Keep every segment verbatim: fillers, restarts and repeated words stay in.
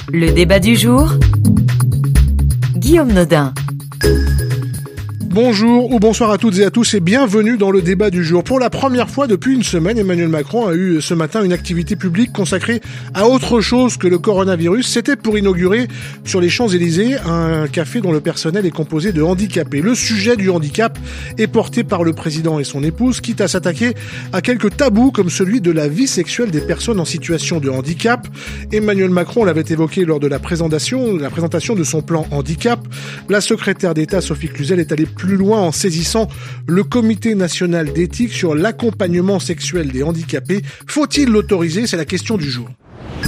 Le débat du jour, Guillaume Nodin. Bonjour ou bonsoir à toutes et à tous et bienvenue dans le débat du jour. Pour la première fois depuis une semaine, Emmanuel Macron a eu ce matin une activité publique consacrée à autre chose que le coronavirus. C'était pour inaugurer sur les Champs-Élysées un café dont le personnel est composé de handicapés. Le sujet du handicap est porté par le président et son épouse, quitte à s'attaquer à quelques tabous comme celui de la vie sexuelle des personnes en situation de handicap. Emmanuel Macron l'avait évoqué lors de la présentation, la présentation de son plan handicap. La secrétaire d'État Sophie Cluzel est allée plus plus loin en saisissant le Comité national d'éthique sur l'accompagnement sexuel des handicapés. Faut-il l'autoriser ? C'est la question du jour.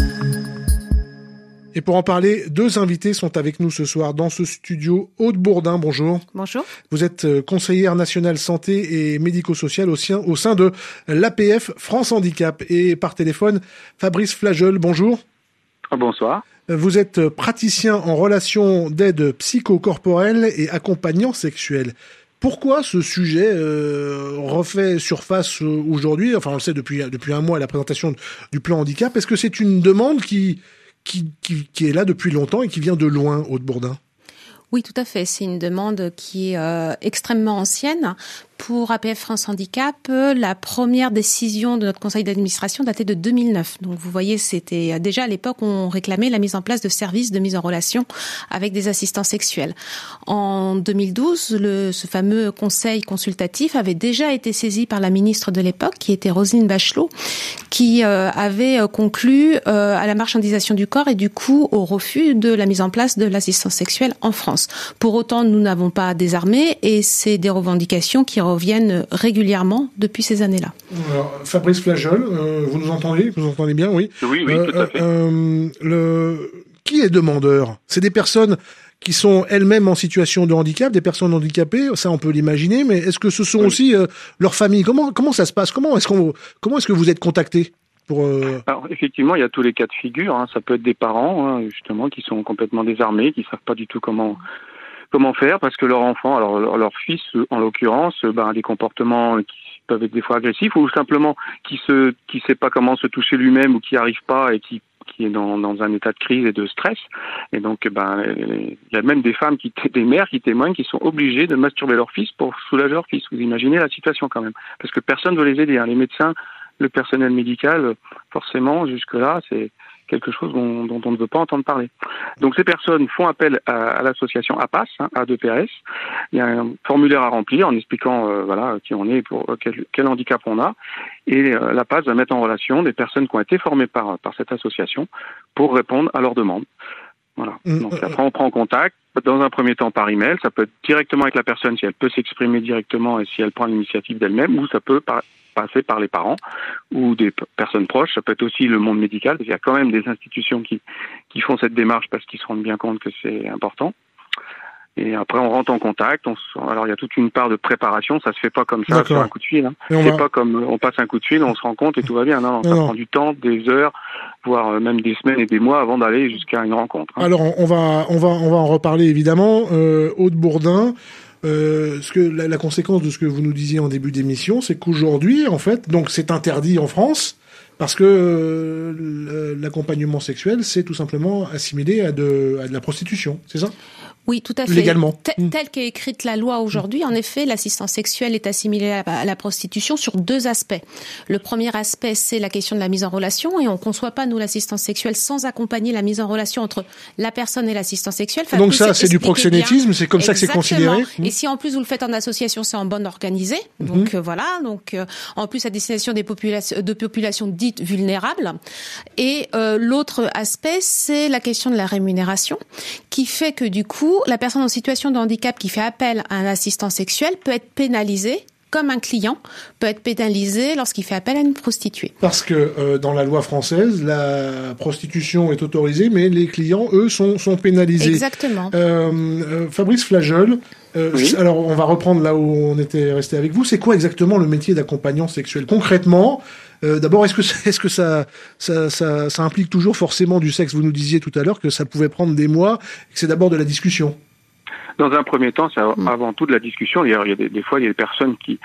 Et pour en parler, deux invités sont avec nous ce soir dans ce studio. Aude Bourdin, bonjour. Bonjour. Vous êtes conseillère nationale santé et médico-sociale au sein, au sein de l'A P F France Handicap. Et par téléphone, Fabrice Flageol, bonjour. Bonsoir. Vous êtes praticien en relations d'aide psychocorporelle et accompagnant sexuel. Pourquoi ce sujet euh, refait surface aujourd'hui ? Enfin, on le sait depuis depuis un mois à la présentation du plan handicap. Est-ce que c'est une demande qui qui qui, qui est là depuis longtemps et qui vient de loin, Aude Bourdin ? Oui, tout à fait. C'est une demande qui est euh, extrêmement ancienne. Pour A P F France Handicap, la première décision de notre conseil d'administration datait de deux mille neuf. Donc vous voyez, c'était déjà à l'époque où on réclamait la mise en place de services de mise en relation avec des assistants sexuels. En deux mille douze, le, ce fameux conseil consultatif avait déjà été saisi par la ministre de l'époque, qui était Roselyne Bachelot, qui euh, avait conclu euh, à la marchandisation du corps et du coup au refus de la mise en place de l'assistance sexuelle en France. Pour autant, nous n'avons pas désarmé et c'est des revendications qui reviennent régulièrement depuis ces années-là. Alors, Fabrice Flageol, euh, vous nous entendez ? Vous entendez bien, oui ? Oui, oui, euh, tout à fait. Euh, le... Qui est demandeur ? C'est des personnes qui sont elles-mêmes en situation de handicap, des personnes handicapées, ça on peut l'imaginer, mais est-ce que ce sont oui. aussi euh, leurs familles ? Comment comment ça se passe ? Comment est-ce qu'on comment est-ce que vous êtes contacté ? Pour euh... Alors effectivement, il y a tous les cas de figure. Hein. Ça peut être des parents, hein, justement, qui sont complètement désarmés, qui savent pas du tout comment comment faire parce que leur enfant, alors leur, leur fils en l'occurrence, ben a des comportements qui peuvent être des fois agressifs ou simplement qui se qui sait pas comment se toucher lui-même ou qui arrive pas et qui qui est dans dans un état de crise et de stress. Et donc ben il y a même des femmes qui des mères qui témoignent qui sont obligées de masturber leur fils pour soulager leur fils. Vous imaginez la situation quand même parce que personne ne veut les aider, hein. Les médecins, le personnel médical, forcément jusque-là, c'est quelque chose dont, dont on ne veut pas entendre parler. Donc ces personnes font appel à, à l'association A P A S, hein, A deux P S. Il y a un formulaire à remplir en expliquant euh, voilà qui on est, pour quel, quel handicap on a, et euh, l'A P A S va mettre en relation des personnes qui ont été formées par par cette association pour répondre à leurs demandes. Voilà. Donc après on prend contact. Dans un premier temps par email, ça peut être directement avec la personne si elle peut s'exprimer directement et si elle prend l'initiative d'elle-même, ou ça peut par passer par les parents ou des p- personnes proches. Ça peut être aussi le monde médical. Il y a quand même des institutions qui qui font cette démarche parce qu'ils se rendent bien compte que c'est important. Et après, on rentre en contact. On se... Alors, il y a toute une part de préparation. Ça se fait pas comme ça D'accord. sur un coup de fil. Hein. C'est va... pas comme on passe un coup de fil, on se rend compte et tout va bien. Non, non, ça non. prend du temps, des heures, voire même des semaines et des mois avant d'aller jusqu'à une rencontre. Hein. Alors, on va on va on va en reparler évidemment. Euh, Aude Bourdin. Euh, ce que la, la conséquence de ce que vous nous disiez en début d'émission, c'est qu'aujourd'hui, en fait, donc c'est interdit en France parce que euh, l'accompagnement sexuel, c'est tout simplement assimilé à de à de la prostitution, c'est ça ? Oui, tout à fait. Légalement. T- mmh. Telle qu'est écrite la loi aujourd'hui, en effet, l'assistance sexuelle est assimilée à la, à la prostitution sur deux aspects. Le premier aspect, c'est la question de la mise en relation, et on ne conçoit pas, nous, l'assistance sexuelle sans accompagner la mise en relation entre la personne et l'assistant sexuel. Enfin, donc ça, c'est du proxénétisme, bien. C'est comme ça que c'est considéré. Et si en plus vous le faites en association, c'est en bande organisée. Donc mmh. euh, voilà, donc euh, en plus à destination des populations, de populations dites vulnérables. Et euh, l'autre aspect, c'est la question de la rémunération, qui fait que du coup, la personne en situation de handicap qui fait appel à un assistant sexuel peut être pénalisée comme un client peut être pénalisé lorsqu'il fait appel à une prostituée. Parce que euh, dans la loi française, la prostitution est autorisée, mais les clients, eux, sont, sont pénalisés. Exactement. Euh, euh, Fabrice Flageol, euh, oui. Alors on va reprendre là où on était resté avec vous. C'est quoi exactement le métier d'accompagnant sexuel ? Concrètement, euh, d'abord, est-ce que, est-ce que ça, ça, ça, ça implique toujours forcément du sexe ? Vous nous disiez tout à l'heure que ça pouvait prendre des mois, et que c'est d'abord de la discussion. Dans un premier temps, c'est avant tout de la discussion. D'ailleurs, il y a des, des fois, il y a des personnes qui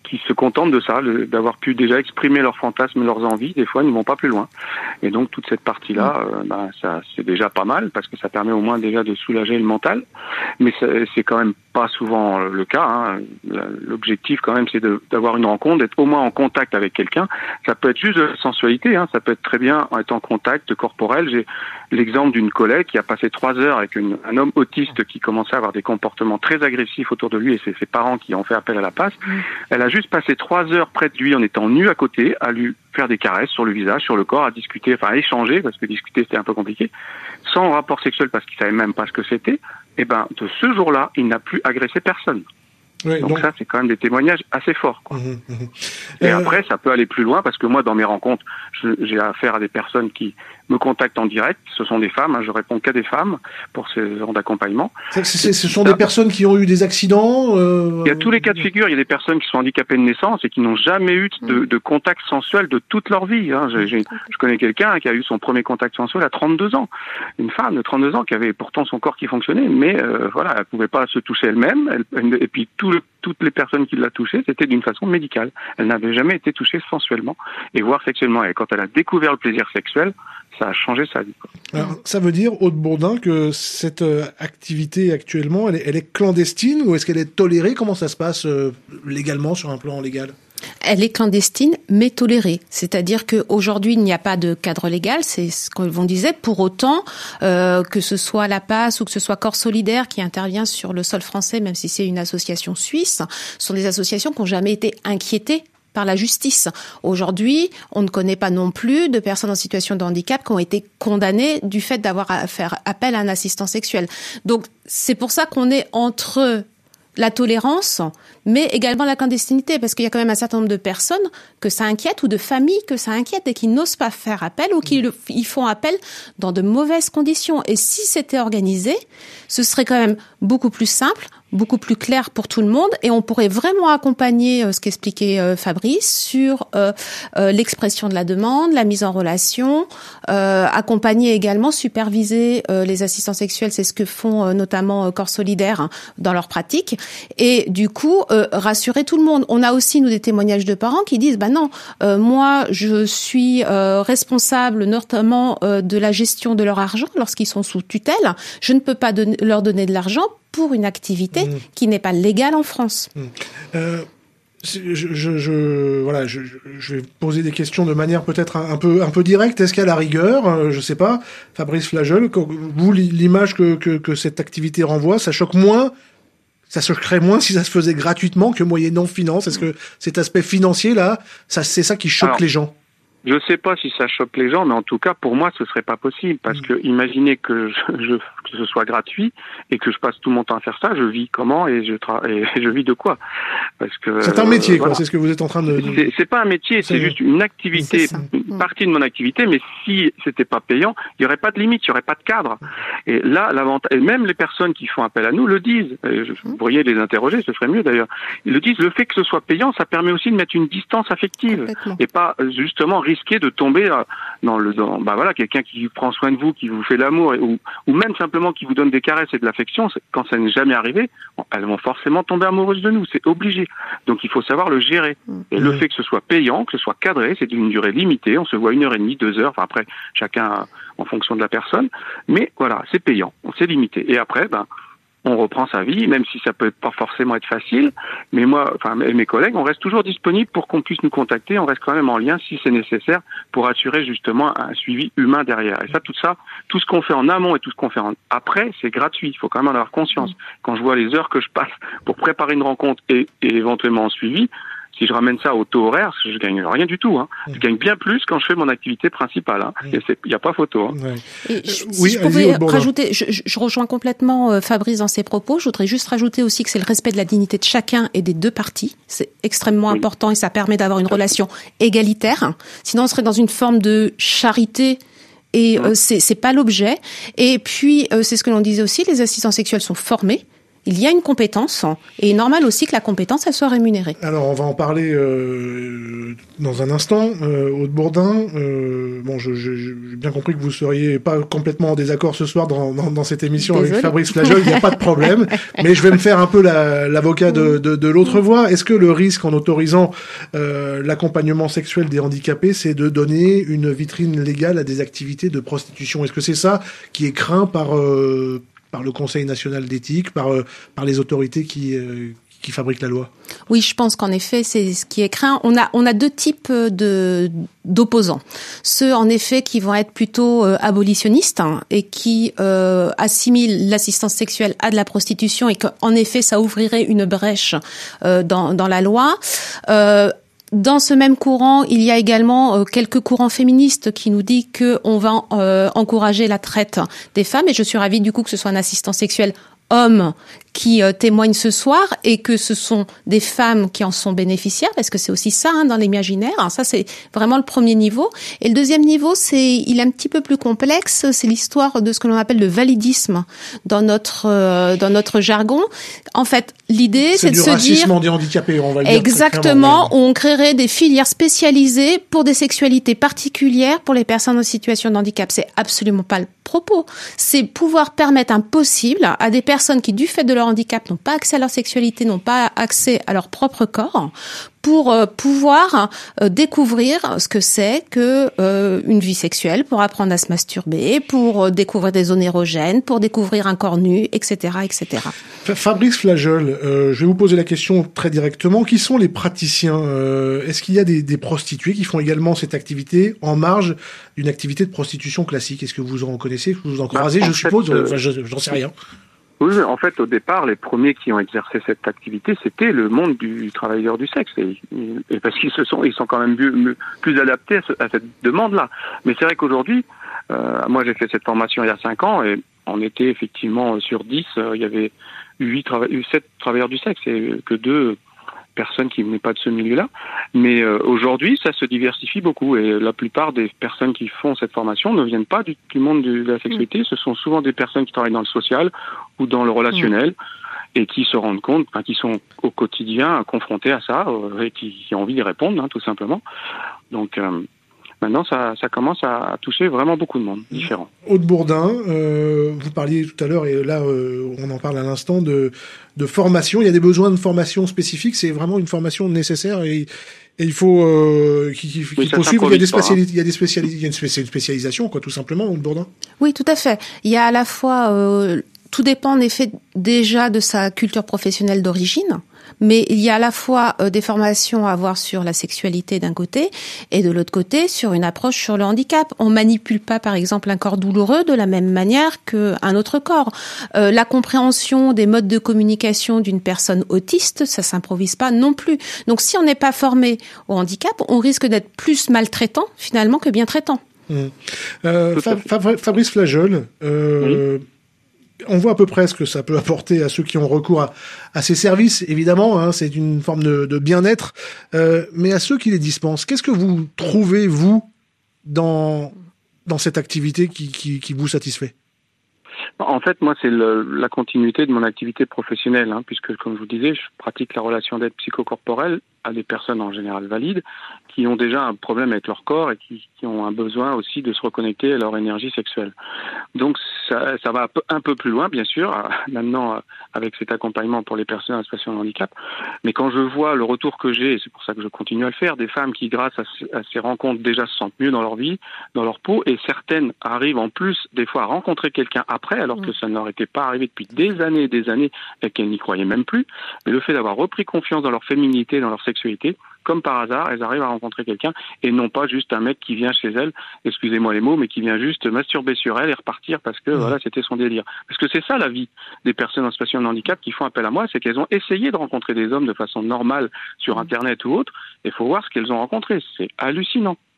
qui se contentent de ça, le, d'avoir pu déjà exprimer leurs fantasmes et leurs envies, des fois ne vont pas plus loin. Et donc toute cette partie-là, euh, bah, ça c'est déjà pas mal parce que ça permet au moins déjà de soulager le mental. Mais c'est, c'est quand même pas souvent le cas. Hein. L'objectif quand même, c'est de, d'avoir une rencontre, d'être au moins en contact avec quelqu'un. Ça peut être juste de la sensualité, hein. Ça peut être très bien être en contact corporel. J'ai l'exemple d'une collègue qui a passé trois heures avec une, un homme autiste qui commençait à avoir des comportements très agressifs autour de lui et c'est ses parents qui ont fait appel à la passe. Mmh. Elle a juste passé trois heures près de lui en étant nue à côté, à lui faire des caresses sur le visage, sur le corps, à discuter, enfin à échanger, parce que discuter c'était un peu compliqué, sans rapport sexuel parce qu'il savait même pas ce que c'était. Et ben de ce jour-là, il n'a plus agressé personne. Oui, donc, donc ça, c'est quand même des témoignages assez forts, quoi. Mmh, mmh. Et euh... après, ça peut aller plus loin parce que moi, dans mes rencontres, je, j'ai affaire à des personnes qui me contactent en direct. Ce sont des femmes, hein, je réponds qu'à des femmes pour ces genres d'accompagnement. C'est, c'est, ce sont ça. Des personnes qui ont eu des accidents euh... Il y a tous les cas de figure. Il y a des personnes qui sont handicapées de naissance et qui n'ont jamais eu de, de contact sensuel de toute leur vie. Hein. J'ai, j'ai, je connais quelqu'un qui a eu son premier contact sensuel à trente-deux ans. Une femme de trente-deux ans qui avait pourtant son corps qui fonctionnait, mais euh, voilà, elle pouvait pas se toucher elle-même. Elle, elle, et puis tout le, toutes les personnes qui l'a touchée, c'était d'une façon médicale. Elle n'avait jamais été touchée sensuellement et voire sexuellement. Et quand elle a découvert le plaisir sexuel, ça a changé sa vie, quoi. Alors, ça veut dire, Aude Bourdin, que cette euh, activité actuellement, elle est, elle est clandestine ou est-ce qu'elle est tolérée? Comment ça se passe euh, légalement, sur un plan légal? Elle est clandestine, mais tolérée. C'est-à-dire qu'aujourd'hui, il n'y a pas de cadre légal, c'est ce qu'on disait. Pour autant, euh, que ce soit la passe ou que ce soit Corps Solidaire qui intervient sur le sol français, même si c'est une association suisse, sont des associations qui n'ont jamais été inquiétées par la justice. Aujourd'hui, on ne connaît pas non plus de personnes en situation de handicap qui ont été condamnées du fait d'avoir à faire appel à un assistant sexuel. Donc, c'est pour ça qu'on est entre la tolérance, mais également la clandestinité, parce qu'il y a quand même un certain nombre de personnes que ça inquiète ou de familles que ça inquiète et qui n'osent pas faire appel ou qui le, ils font appel dans de mauvaises conditions. Et si c'était organisé, ce serait quand même beaucoup plus simple, beaucoup plus clair pour tout le monde et on pourrait vraiment accompagner euh, ce qu'expliquait euh, Fabrice sur euh, euh, l'expression de la demande, la mise en relation, euh, accompagner également, superviser euh, les assistants sexuels, c'est ce que font euh, notamment euh, Corps Solidaire hein, dans leur pratique et du coup euh, rassurer tout le monde. On a aussi nous des témoignages de parents qui disent bah non, euh, moi je suis euh, responsable notamment euh, de la gestion de leur argent lorsqu'ils sont sous tutelle, je ne peux pas don- leur donner de l'argent pour une activité mmh. qui n'est pas légale en France. Mmh. Euh, je, je, je, voilà, je, je vais poser des questions de manière peut-être un, un peu, un peu directe. Est-ce qu'à la rigueur, euh, je sais pas, Fabrice Flageol, vous l'image que, que, que cette activité renvoie, ça choque moins, ça choquerait moins si ça se faisait gratuitement que moyennant finance. Est-ce que cet aspect financier là, ça, c'est ça qui choque Alors, les gens? Je sais pas si ça choque les gens, mais en tout cas, pour moi, ce serait pas possible. Parce que, imaginez que je, je, que ce soit gratuit et que je passe tout mon temps à faire ça, je vis comment et je tra- et je vis de quoi? Parce que. C'est un métier, euh, quoi. Voilà. C'est ce que vous êtes en train de. C'est, c'est pas un métier, c'est, c'est juste une activité, une partie de mon activité, mais si c'était pas payant, il y aurait pas de limite, il y aurait pas de cadre. Et là, l'avantage, et même les personnes qui font appel à nous le disent. Et je, vous pourriez les interroger, ce serait mieux d'ailleurs. Ils le disent, le fait que ce soit payant, ça permet aussi de mettre une distance affective. Et pas, justement, risquer de tomber dans le dans bah voilà quelqu'un qui prend soin de vous, qui vous fait l'amour ou ou même simplement qui vous donne des caresses et de l'affection. Quand ça n'est jamais arrivé, elles vont forcément tomber amoureuses de nous, c'est obligé. Donc il faut savoir le gérer. Et le fait que ce soit payant, que ce soit cadré, c'est d'une durée limitée, on se voit une heure et demie, deux heures, enfin après chacun en fonction de la personne, mais voilà, c'est payant, c'est limité. Et après ben on reprend sa vie, même si ça peut pas forcément être facile. Mais moi, enfin, mes collègues, on reste toujours disponible pour qu'on puisse nous contacter. On reste quand même en lien si c'est nécessaire pour assurer justement un suivi humain derrière. Et ça, tout ça, tout ce qu'on fait en amont et tout ce qu'on fait en après, c'est gratuit. Il faut quand même en avoir conscience. Quand je vois les heures que je passe pour préparer une rencontre et, et éventuellement en suivi, si je ramène ça au taux horaire, je gagne rien du tout. Hein. Je gagne bien plus quand je fais mon activité principale. Hein. Il n'y a pas photo. Hein. Ouais. Et je, si oui, je pouvais rajouter, je, je rejoins complètement euh, Fabrice dans ses propos. Je voudrais juste rajouter aussi que c'est le respect de la dignité de chacun et des deux parties. C'est extrêmement oui. important et ça permet d'avoir une relation égalitaire. Sinon, on serait dans une forme de charité. Et euh, c'est, c'est pas l'objet. Et puis, euh, c'est ce que l'on disait aussi, les assistants sexuels sont formés. Il y a une compétence et il est normal aussi que la compétence, elle soit rémunérée. Alors, on va en parler euh, dans un instant. Euh, Aude Bourdin, euh, bon, je, je, j'ai bien compris que vous seriez pas complètement en désaccord ce soir dans, dans, dans cette émission. Désolée. Avec Fabrice Flageol, il n'y a pas de problème. Mais je vais me faire un peu la, l'avocat de, de, de l'autre voix. Est-ce que le risque en autorisant euh, l'accompagnement sexuel des handicapés, c'est de donner une vitrine légale à des activités de prostitution? Est-ce que c'est ça qui est craint par euh, par le Conseil national d'éthique, par euh, par les autorités qui euh, qui fabriquent la loi? Oui, je pense qu'en effet, c'est ce qui est craint. On a on a deux types de d'opposants. Ceux en effet qui vont être plutôt euh, abolitionnistes hein, et qui euh, assimilent l'assistance sexuelle à de la prostitution et qu'en effet ça ouvrirait une brèche euh, dans dans la loi. Euh, Dans ce même courant, il y a également euh, quelques courants féministes qui nous disent qu'on va euh, encourager la traite des femmes. Et je suis ravie du coup que ce soit un assistant sexuel homme qui euh, témoigne ce soir et que ce sont des femmes qui en sont bénéficiaires, parce que c'est aussi ça hein, dans l'imaginaire. Alors ça, c'est vraiment le premier niveau. Et le deuxième niveau, c'est il est un petit peu plus complexe. C'est l'histoire de ce que l'on appelle le validisme dans notre euh, dans notre jargon. En fait, l'idée, c'est, c'est de se dire... C'est du racisme des handicapés, on va le dire. Exactement. On créerait des filières spécialisées pour des sexualités particulières pour les personnes en situation de handicap. C'est absolument pas le propos. C'est pouvoir permettre un possible à des personnes qui, du fait de leur handicap, n'ont pas accès à leur sexualité, n'ont pas accès à leur propre corps, pour euh, pouvoir euh, découvrir ce que c'est que euh, une vie sexuelle, pour apprendre à se masturber, pour euh, découvrir des zones érogènes, pour découvrir un corps nu, et cetera, et cetera. Fabrice Flageol, euh, je vais vous poser la question très directement. Qui sont les praticiens? euh, Est-ce qu'il y a des, des prostituées qui font également cette activité en marge d'une activité de prostitution classique? Est-ce que vous en connaissez, que vous en croisez? Bah, en je fait, suppose, euh... enfin, je, j'en sais rien. Oui, en fait, au départ, les premiers qui ont exercé cette activité, c'était le monde du travailleur du sexe, et, et parce qu'ils se sont, ils sont quand même plus, plus adaptés à, ce, à cette demande-là. Mais c'est vrai qu'aujourd'hui, euh, moi, j'ai fait cette formation il y a cinq ans, et on était effectivement sur dix, euh, il y avait huit, sept travailleurs du sexe, et que deux personnes qui venaient pas de ce milieu-là. Mais euh, aujourd'hui, ça se diversifie beaucoup, et la plupart des personnes qui font cette formation ne viennent pas du, du monde de, de la sexualité. Mmh. Ce sont souvent des personnes qui travaillent dans le social ou dans le relationnel mmh. et qui se rendent compte, enfin, qui sont au quotidien confrontés à ça euh, et qui, qui ont envie d'y répondre, hein, tout simplement. Donc euh, maintenant, ça, ça commence à toucher vraiment beaucoup de monde, différent. Aude Bourdin, euh, vous parliez tout à l'heure, et là, euh, on en parle à l'instant, de, de formation. Il y a des besoins de formation spécifiques. C'est vraiment une formation nécessaire et, et il faut euh, qu'il, qu'il faut suivre. Il y a des spécialités, il y a des spécialités, il y a une spécialisation, quoi, tout simplement, Aude Bourdin. Oui, tout à fait. Il y a à la fois, euh, tout dépend en effet déjà de sa culture professionnelle d'origine. Mais il y a à la fois euh, des formations à avoir sur la sexualité d'un côté et de l'autre côté sur une approche sur le handicap. On manipule pas, par exemple, un corps douloureux de la même manière qu'un autre corps. Euh, la compréhension des modes de communication d'une personne autiste, ça s'improvise pas non plus. Donc, si on n'est pas formé au handicap, on risque d'être plus maltraitant finalement que bien traitant. Mmh. Euh, Fa- Fa- Fabrice Flageol, euh, oui. On voit à peu près ce que ça peut apporter à ceux qui ont recours à, à ces services, évidemment, hein, c'est une forme de, de bien-être, euh, mais à ceux qui les dispensent, qu'est-ce que vous trouvez, vous, dans, dans cette activité qui, qui, qui vous satisfait? En fait, moi, c'est le, la continuité de mon activité professionnelle, hein, puisque, comme je vous disais, je pratique la relation d'aide psychocorporelle à des personnes en général valides qui ont déjà un problème avec leur corps et qui, qui ont un besoin aussi de se reconnecter à leur énergie sexuelle. Donc, ça, ça va un peu, un peu plus loin, bien sûr, maintenant, avec cet accompagnement pour les personnes en situation de handicap. Mais quand je vois le retour que j'ai, et c'est pour ça que je continue à le faire, des femmes qui, grâce à, à ces rencontres, déjà se sentent mieux dans leur vie, dans leur peau, et certaines arrivent en plus, des fois, à rencontrer quelqu'un après, alors que ça ne leur était pas arrivé depuis des années et des années, et qu'elles n'y croyaient même plus. Mais le fait d'avoir repris confiance dans leur féminité, dans leur sexualité, comme par hasard, elles arrivent à rencontrer quelqu'un et non pas juste un mec qui vient chez elles, excusez-moi les mots, mais qui vient juste masturber sur elle et repartir parce que mmh. voilà, c'était son délire. Parce que c'est ça la vie des personnes en situation de handicap qui font appel à moi, c'est qu'elles ont essayé de rencontrer des hommes de façon normale sur Internet ou autre, et il faut voir ce qu'elles ont rencontré. C'est hallucinant.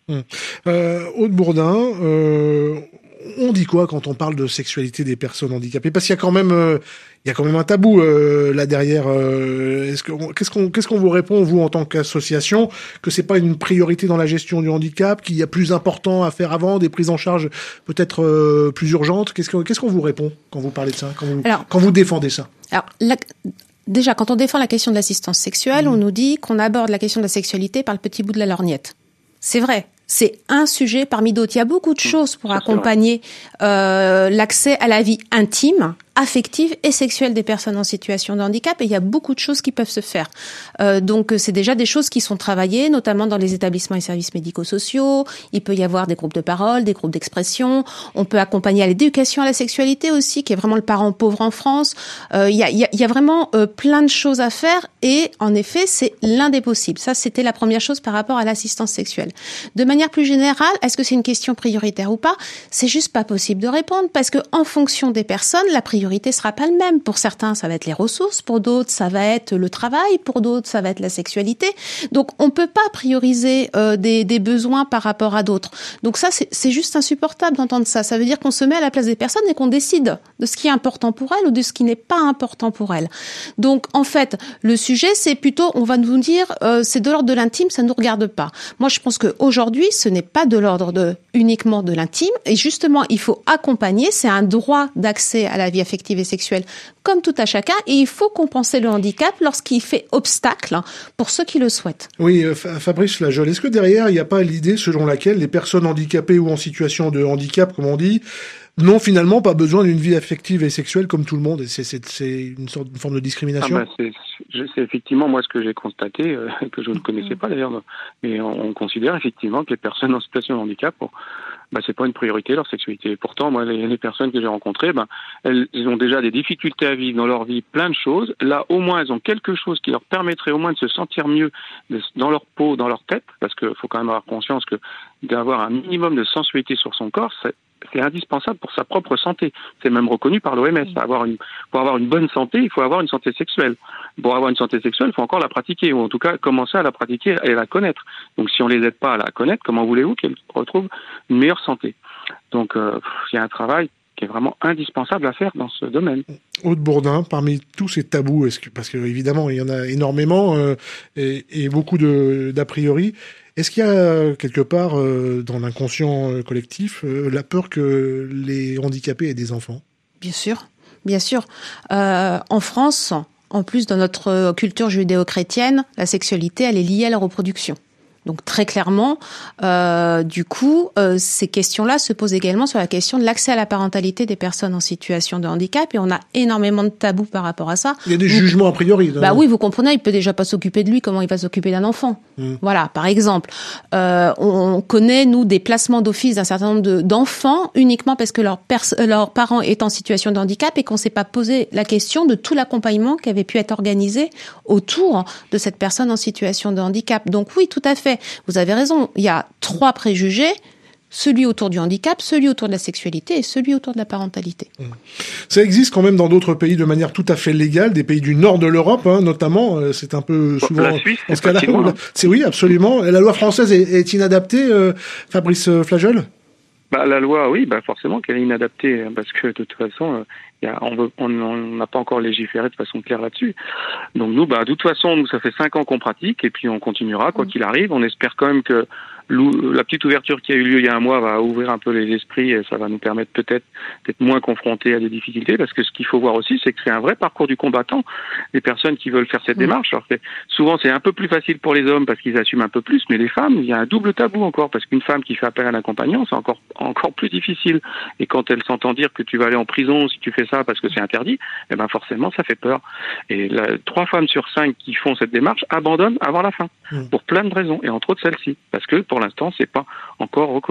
Hum. Euh, Aude Bourdin, euh, on dit quoi quand on parle de sexualité des personnes handicapées? Parce qu'il y a quand même, euh, il y a quand même un tabou euh, là derrière. Euh, est-ce que, qu'est-ce qu'on, qu'est-ce qu'on vous répond vous en tant qu'association, que c'est pas une priorité dans la gestion du handicap, qu'il y a plus important à faire avant, des prises en charge peut-être euh, plus urgentes? Qu'est-ce qu'on, qu'est-ce qu'on vous répond quand vous parlez de ça, quand vous, alors, quand vous défendez ça? Alors, la... déjà, quand on défend la question de l'assistance sexuelle, mmh. on nous dit qu'on aborde la question de la sexualité par le petit bout de la lorgnette. C'est vrai. C'est un sujet parmi d'autres. Il y a beaucoup de choses pour accompagner euh, l'accès à la vie intime, affective et sexuelle des personnes en situation de handicap, et il y a beaucoup de choses qui peuvent se faire. Euh, donc c'est déjà des choses qui sont travaillées, notamment dans les établissements et services médico-sociaux. Il peut y avoir des groupes de parole, des groupes d'expression. On peut accompagner à l'éducation à la sexualité aussi, qui est vraiment le parent pauvre en France. Euh, il y a, il y a, il y a vraiment euh, plein de choses à faire, et en effet c'est l'un des possibles. Ça, c'était la première chose par rapport à l'assistance sexuelle. De manière plus générale, est-ce que c'est une question prioritaire ou pas? C'est juste pas possible de répondre, parce que en fonction des personnes, la priorité priorité sera pas le même. Pour certains, ça va être les ressources, pour d'autres, ça va être le travail, pour d'autres, ça va être la sexualité. Donc, on peut pas prioriser euh, des, des besoins par rapport à d'autres. Donc ça, c'est, c'est juste insupportable d'entendre ça. Ça veut dire qu'on se met à la place des personnes et qu'on décide de ce qui est important pour elles ou de ce qui n'est pas important pour elles. Donc, en fait, le sujet, c'est plutôt, on va nous dire, euh, c'est de l'ordre de l'intime, ça ne nous regarde pas. Moi, je pense qu'aujourd'hui, ce n'est pas de l'ordre de uniquement de l'intime, et justement, il faut accompagner. C'est un droit d'accès à la vie affective et sexuelle, comme tout à chacun, et il faut compenser le handicap lorsqu'il fait obstacle pour ceux qui le souhaitent. Oui, euh, Fabrice Flajol, est-ce que derrière, il n'y a pas l'idée selon laquelle les personnes handicapées ou en situation de handicap, comme on dit, n'ont finalement pas besoin d'une vie affective et sexuelle comme tout le monde, et c'est, c'est, c'est une sorte de forme de discrimination? Ah bah c'est, c'est effectivement moi ce que j'ai constaté, euh, que je ne connaissais pas d'ailleurs, mais on, on considère effectivement que les personnes en situation de handicap, bon, bah c'est pas une priorité leur sexualité. Et pourtant, moi, les, les personnes que j'ai rencontrées, bah, elles, elles ont déjà des difficultés à vivre dans leur vie, plein de choses. Là, au moins, elles ont quelque chose qui leur permettrait au moins de se sentir mieux de, dans leur peau, dans leur tête, parce qu'il faut quand même avoir conscience que d'avoir un minimum de sensualité sur son corps, c'est c'est indispensable pour sa propre santé. C'est même reconnu par l'O M S. Avoir une, pour avoir une bonne santé, il faut avoir une santé sexuelle. Pour avoir une santé sexuelle, il faut encore la pratiquer, ou en tout cas commencer à la pratiquer et à la connaître. Donc si on les aide pas à la connaître, comment voulez-vous qu'elles retrouvent une meilleure santé? Donc il euh, y a un travail qui est vraiment indispensable à faire dans ce domaine. Aude Bourdin, parmi tous ces tabous, est-ce que, parce que évidemment il y en a énormément euh, et, et beaucoup de, d'a priori, est-ce qu'il y a quelque part euh, dans l'inconscient euh, collectif euh, la peur que les handicapés aient des enfants? Bien sûr, bien sûr. Euh, en France, en plus dans notre culture judéo-chrétienne, la sexualité, elle est liée à la reproduction. Donc très clairement, euh, du coup, euh, ces questions-là se posent également sur la question de l'accès à la parentalité des personnes en situation de handicap, et on a énormément de tabous par rapport à ça. Il y a des vous, jugements a priori. Bah oui, vous comprenez, il peut déjà pas s'occuper de lui, comment il va s'occuper d'un enfant. Mmh. Voilà, par exemple, euh, on connaît nous des placements d'office d'un certain nombre de, d'enfants uniquement parce que leur pers- leurs parents est en situation de handicap et qu'on s'est pas posé la question de tout l'accompagnement qui avait pu être organisé autour de cette personne en situation de handicap. Donc oui, tout à fait. Vous avez raison, il y a trois préjugés, celui autour du handicap, celui autour de la sexualité et celui autour de la parentalité. Ça existe quand même dans d'autres pays de manière tout à fait légale, des pays du nord de l'Europe, hein, notamment, c'est un peu souvent... La Suisse, c'est pas si loin. C'est oui, absolument. La loi française est, est inadaptée, euh, Fabrice Flajol? Bah, la loi, oui, bah, forcément qu'elle est inadaptée, parce que de toute façon, euh, y a, on n'a pas encore légiféré de façon claire là-dessus. Donc nous, bah, de toute façon, nous, ça fait cinq ans qu'on pratique, et puis on continuera, quoi mmh. qu'il arrive. On espère quand même que la petite ouverture qui a eu lieu il y a un mois va ouvrir un peu les esprits, et ça va nous permettre peut-être d'être moins confrontés à des difficultés, parce que ce qu'il faut voir aussi, c'est que c'est un vrai parcours du combattant, les personnes qui veulent faire cette mmh. démarche. Alors que souvent, c'est un peu plus facile pour les hommes parce qu'ils assument un peu plus, mais les femmes, il y a un double tabou encore, parce qu'une femme qui fait appel à un accompagnant, c'est encore encore plus difficile. Et quand elle s'entend dire que tu vas aller en prison si tu fais ça parce que c'est interdit, eh ben forcément, ça fait peur. Et là, trois femmes sur cinq qui font cette démarche abandonnent avant la fin, mmh. pour plein de raisons, et entre autres celle-ci, parce que pour l'instant, c'est pas encore reconnu.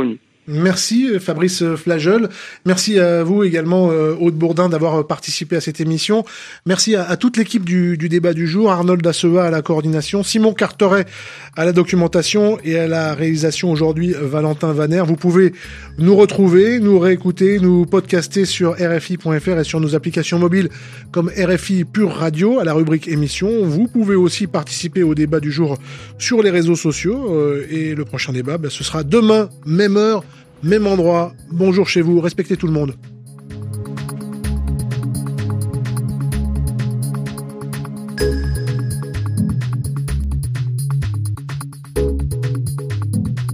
Merci Fabrice Flageol. Merci à vous également, Aude Bourdin, d'avoir participé à cette émission. Merci à, à toute l'équipe du, du débat du jour, Arnold Asseva à la coordination, Simon Carteret à la documentation et à la réalisation aujourd'hui, Valentin Vaner. Vous pouvez nous retrouver, nous réécouter, nous podcaster sur R F I point F R et sur nos applications mobiles comme R F I Pure Radio à la rubrique émission. Vous pouvez aussi participer au débat du jour sur les réseaux sociaux euh, et le prochain débat, bah, ce sera demain, même heure, même endroit. Bonjour chez vous, respectez tout le monde.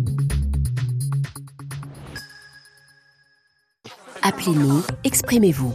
Appelez-nous, exprimez-vous.